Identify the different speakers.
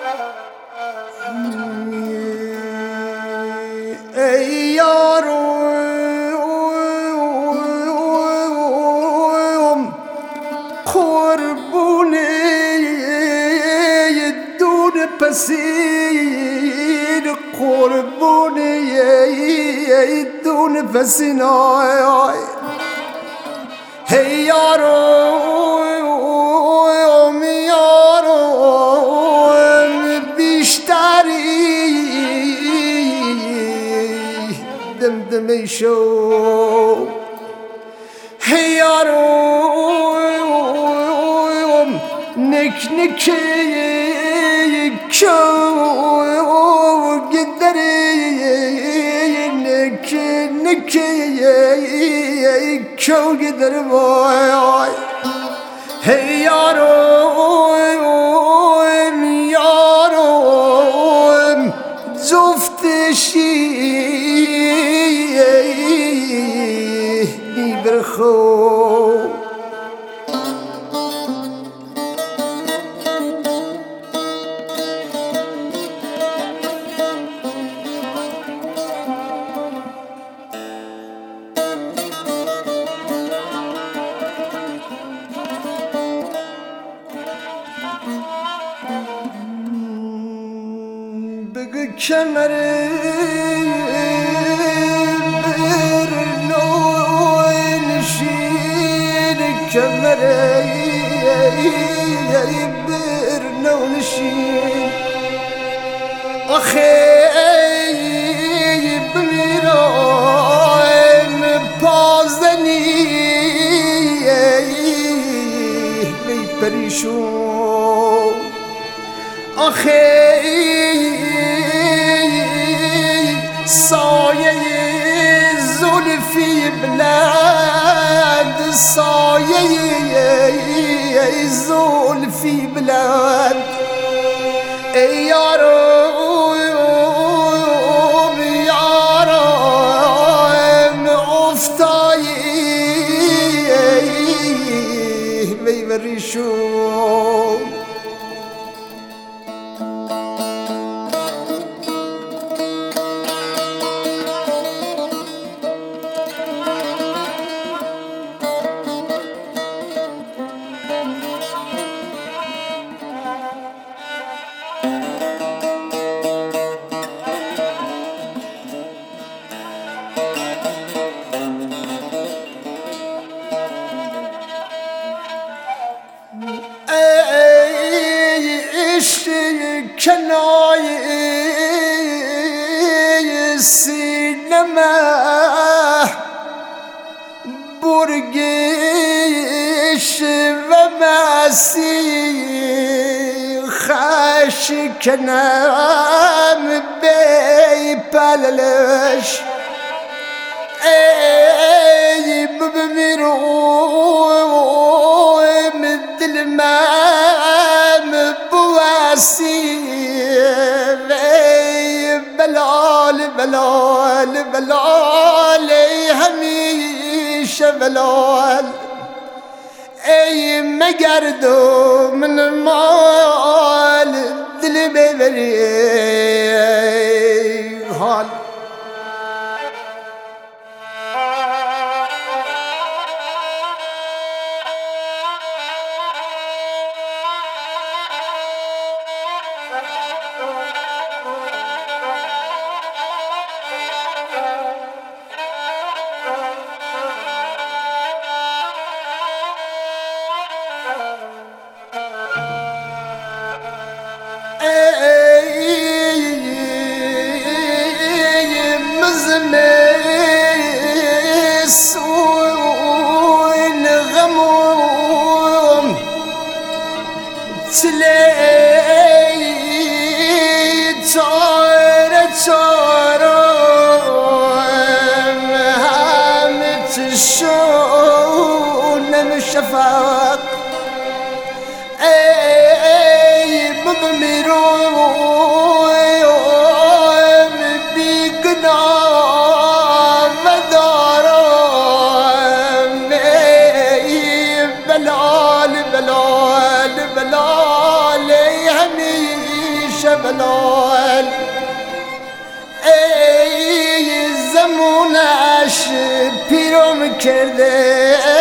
Speaker 1: ای یارم قربونه دون پسین قربونه دون پسین ای یارم بیشتری دمدمی شو ای یارم نک نکی کو گدری نک نکی کو گدر وای ای یارم جفتشی برخو بگو کمره كمري برنا ونشين أخي بميران بازني لي بريشون أخي صايي زلفي بلاد صايي زلفي بلاد اي يارم يارم افتاي بيبريشون کنای سینما برگش و مسیح خش کنم بی پلش ای بمیرم دل من بواسی بلال بلال بلال همیشه بلال ای مگردو من مال دل ببری حال سوين غموم تلاقي تارة تارة هامت الشون مشفق اي بميرون بيقنا بلال بلال بلال هميش شبلال ای زمونش پیرم کرده